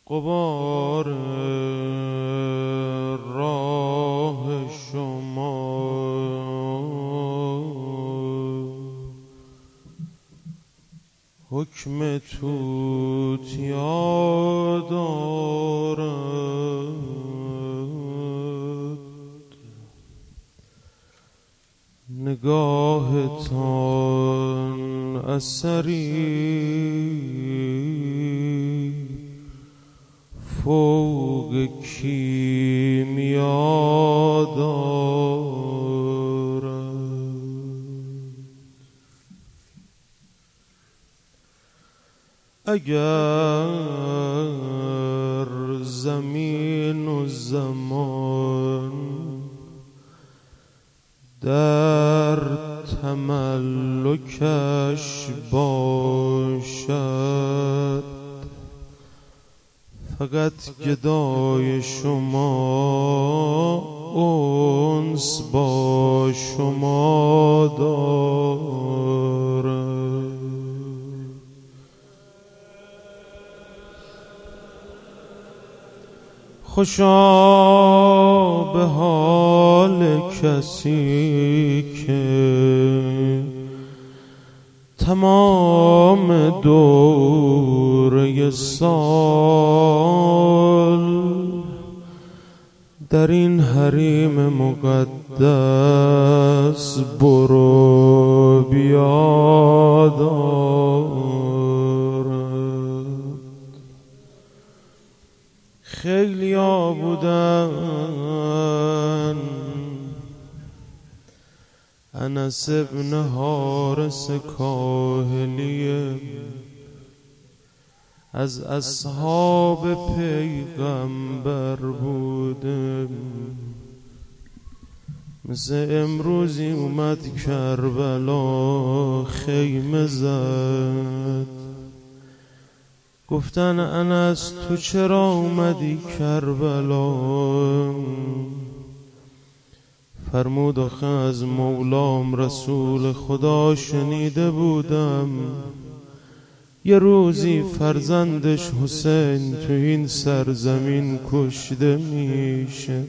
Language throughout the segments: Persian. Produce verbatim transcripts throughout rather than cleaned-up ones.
غبار راه شما حکم توتیا دارد، نگاهتان اثری فوق کیمیا دارد. اگر زمین و زمان در تملکش باشد، فقط گدای شما انس با شما دارد. خوشا به حال کسی که تمام دوره سال در این حریم مقدس برو بیا دارد. خیلی ها بودن انس ابن حارث کاهلی از اصحاب پیغمبر بوده، مثل امروزی اومد کربلا خیمه زد. گفتن انس تو چرا اومدی کربلا؟ فرمود آخه از مولام رسول خدا شنیده بودم یه روزی فرزندش حسین تو این سرزمین کشته میشه.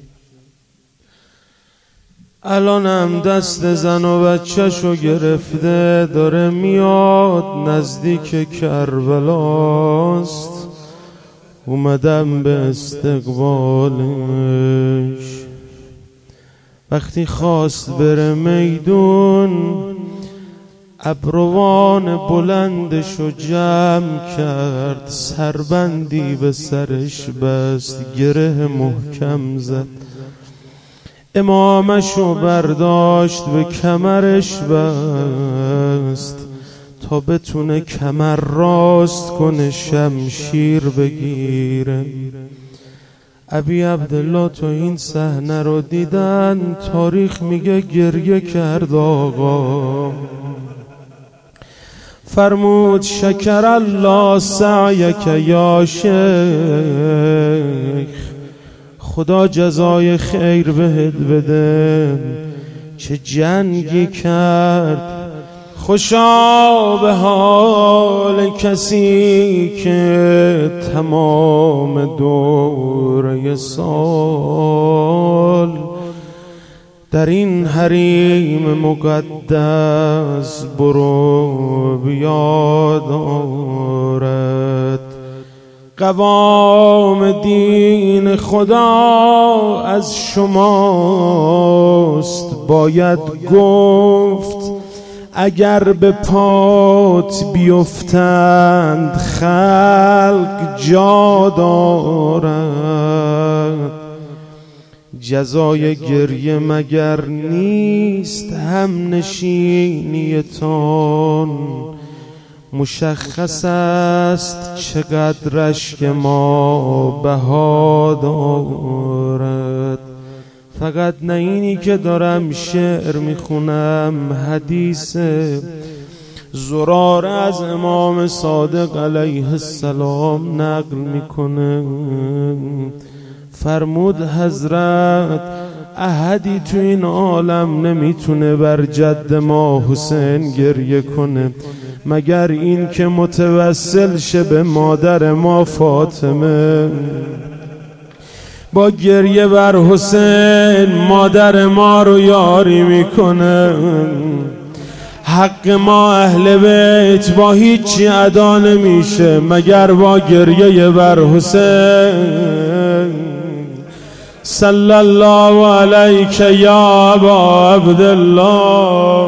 الانم دست زن و بچه‌شو گرفته داره میاد نزدیک کربلاست. اومدم به استقبالش. وقتی خواست بره میدون ابروان بلندشو جمع کرد، سربندی به سرش بست، گره محکم زد، امامشو برداشت به کمرش بست تا بتونه کمر راست کنه شمشیر بگیره. ابی عبدالله تو این صحنه رو دیدن، تاریخ میگه گریه کرد آقا. فرمود شکر الله سعیک یا شیخ، خدا جزای خیر بهت بده، چه جنگی کرد. خوشا به حال کسی که تمام دوره سال در این حریم مقدس برو بیا دارد. قوام دین خدا از شماست، باید گفت اگر به پات بیفتند خلق جا دارد. جزای گریه مگر نیست هم نشینیتان؟ مشخص است چقدرش که ما بها دارد. فقط نه اینی که دارم شعر میخونم، حدیث زراره از امام صادق علیه السلام نقل میکنه. فرمود حضرت احدی تو این عالم نمیتونه بر جد ما حسین گریه کنه مگر این که متوسل شه به مادر ما فاطمه. با گریه بر حسین مادر ما رو یاری میکنه. حق ما اهل بیت با هیچی ادا نمیشه مگر با گریه بر حسین. صلی الله علیک یا ابا عبدالله.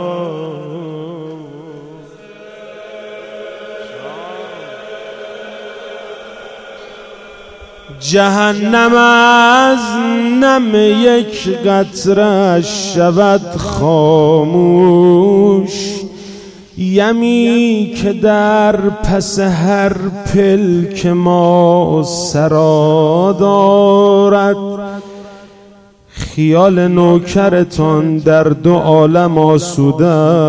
جهنم از نم یک قطره شود خاموش، یمی که در پس هر پلک ما سرا دارد. خیال نوکرتان در دو عالم آسوده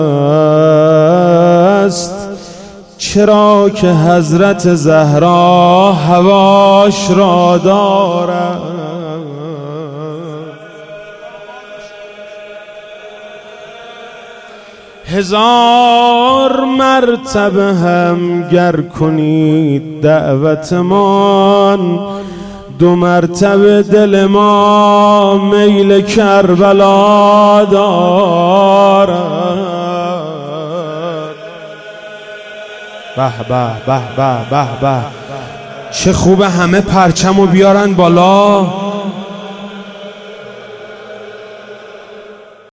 است، چرا که حضرت زهرا هواش را دارد. هزار مرتبه هم گر کنید دعوتمان، دو مرتبه دل ما میل کربلا دارد. به به به به به به، چه خوبه همه پرچمو بیارن بالا.